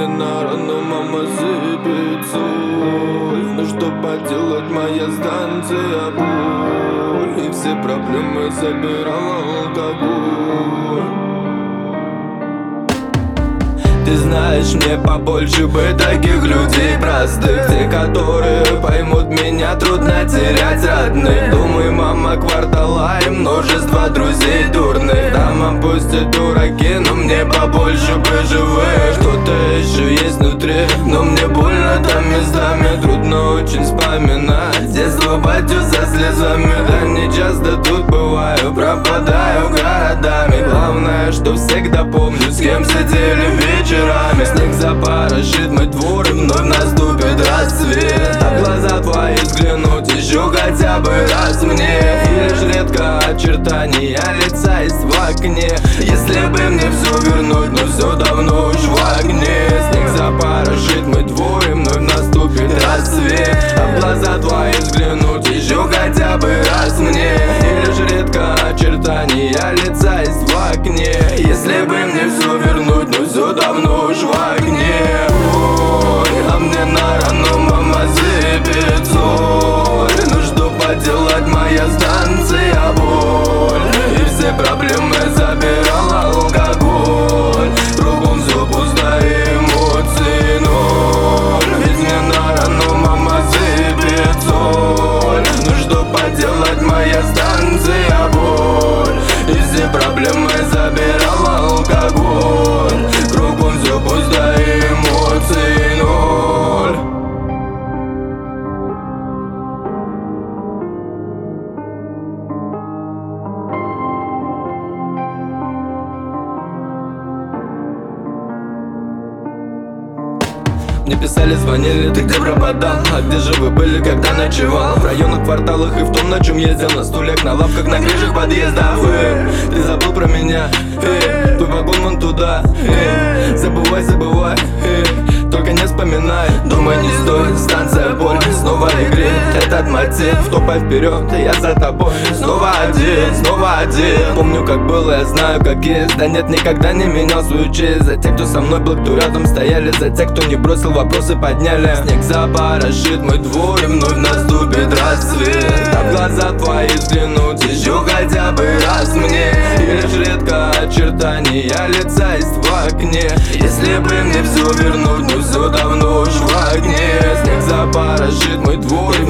мне на рану мама сыпет соль. Ну что поделать, моя станция боль, и все проблемы забирал алкоголь. Ты знаешь, мне побольше бы таких людей простых, те, которые поймут меня, трудно терять родных. Думаю, мама квартала и множество друзей дурных. Там опустят дураки, но мне побольше бы живых. Что-то еще есть внутри, но мне больно там местами. Трудно очень вспоминать детство, батю за слезами. Да не часто тут бываю, пропадаю городами. Главное, что всегда помню, с кем сидели вечерами. Снег запорошит мой двор, и вновь наступит рассвет. А в глаза твои взглянуть еще хотя бы раз мне. И лишь редко очертания лица есть в окне. Если бы мне все вернуть, но все давно уж в огне. Снег запорошит мой двор, и вновь наступит рассвет. А в глаза твои взглянуть еще хотя бы раз мне. И лишь редко очертания лица есть в окне. Если бы мне все вернуть, но все давно уж в огне. Ой, а мне на рану мама сыпет соль. Ну что поделать, моя станция боль, и все проблемы забирал алкоголь. Кругом все пусто, эмоций ноль. Ведь мне на рану мама сыпет соль. Ну что поделать, моя станция боль, и все проблемы забирал алкоголь. Кругом все пусто, эмоций ноль. Мне писали, звонили, ты где пропадал? А где же вы были, когда ночевал? В районах, кварталах и в том, на чем ездил. На стульях, на лавках, на крышах подъездов. Ты забыл про меня, твой вагон вон туда. Забывай, забывай, только не вспоминай. Думай, не стоит, станция боль снова играет этот мотив. Топай вперед, я за тобой. Снова один. Помню, как было, я знаю, как есть. Да нет, никогда не менял свою честь. За тех, кто со мной был, кто рядом стояли. За тех, кто не бросил, вопросы подняли. Снег запорошит мой двор, и вновь наступит рассвет. А в глаза твои взглянуть еще хотя бы раз мне. И лишь редко очертания лица есть в окне. Если бы мне все вернуть, но все давно уж в огне. Снег запорошит мой двор, и